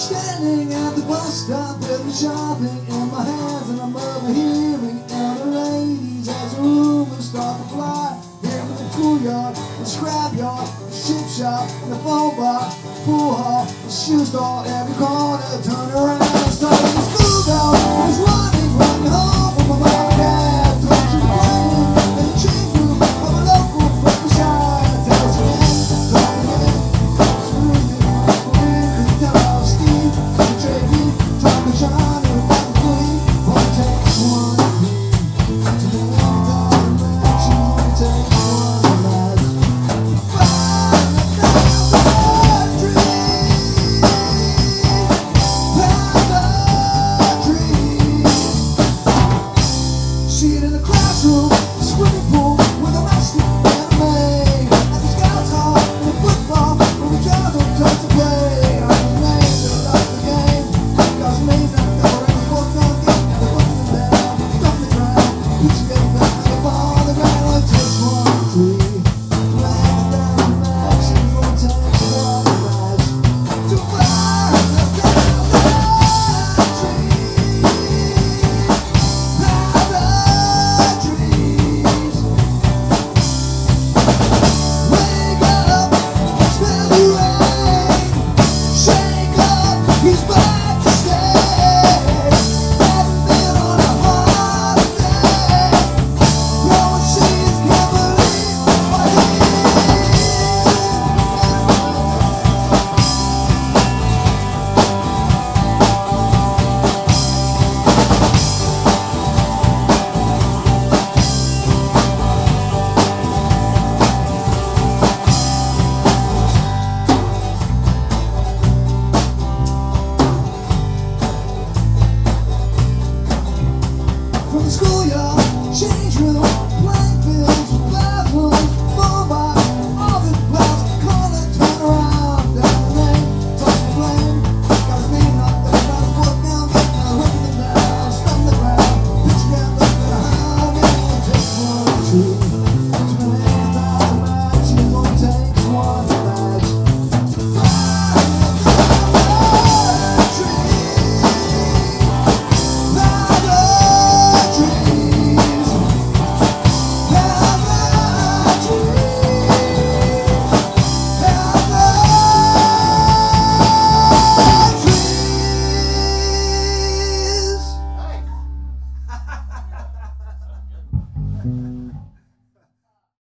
Standing at the bus stop with my shopping in my hands, and I'm overhearing elder ladies as the rumors start to fly. Here in the schoolyard, the scrapyard, the ship shop, the phone bar, pool hall, the shoe store, every corner. Turn around and start the school bell. I was running home from my mom and dad. Told you to play in the change room of a local friend shop. Tells you in, told me in, screw you, we're tough, Steve, JV, talking China, about the queen. Only takes one thing to make that match. Only takes one match. See it in the classroom, the swimming pool, with a wrestling anime. At the scouts hall, in the football, when we gather just to play. I was made to love the game, because me that they were in the fourth down game. And they put them down, stuff the ground, put your game back, and they fall on the ground. It takes one tree to make that match. It won't take one match to burn the down that tree. He's back to stay. Haven't been on a holiday. No one sees, can't believe what he from the schoolyard, change room, playing fields, bathroom, phone bar, office blouse, corner, turn around, down the lane, touch the flame, got his name up there, got his foot down, getting out, ripping them down, stumping the ground, pitch again, looking at how it only takes one tree to make that match. It only takes one match to burn the tree. Nice.